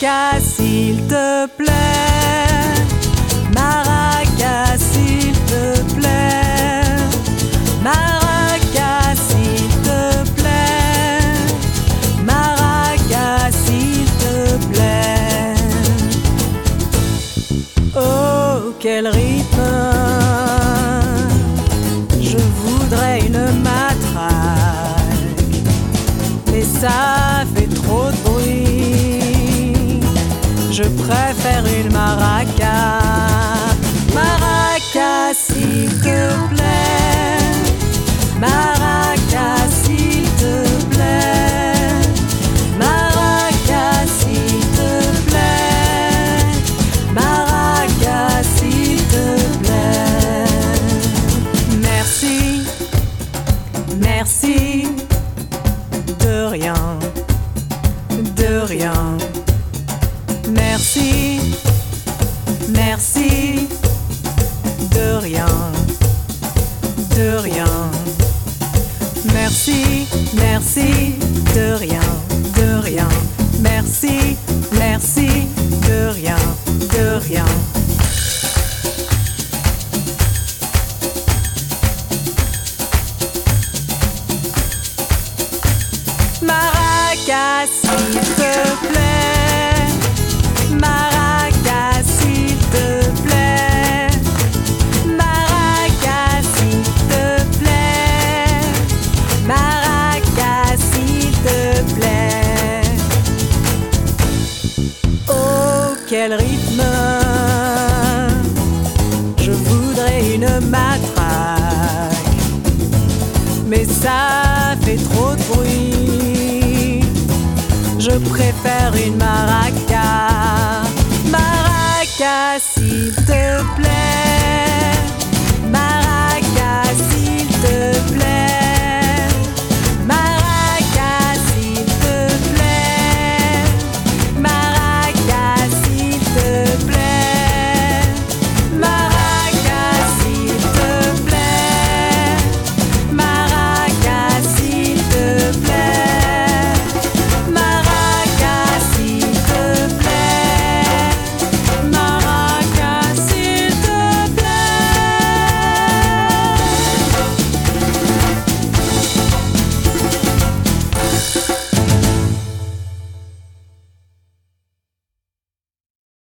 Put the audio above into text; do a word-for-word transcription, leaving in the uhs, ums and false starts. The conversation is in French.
Maracas, s'il te plaît. Maracas, s'il te plaît. Maracas, s'il te plaît. Maracas, s'il te plaît. Oh, quel rythme! Je voudrais une matraque, mais ça fait trop de bruit. Je préfère une maraca. Maracas, s'il te plaît. Maracas, s'il te plaît. Maracas, s'il te plaît. Maracas, s'il te plaît. Merci, merci. De rien, de rien. Merci, merci. De rien, de rien. Merci, merci. De rien, de rien. Merci, merci. De rien, de rien. Maracas, s'il te plaît. Maracas, s'il te plaît. Maracas, s'il te plaît. Maracas, s'il te plaît. Oh, quel rythme! Je voudrais une matraque, mais ça fait trop de bruit. Je préfère une maraca. Maracas, s'il te plaît.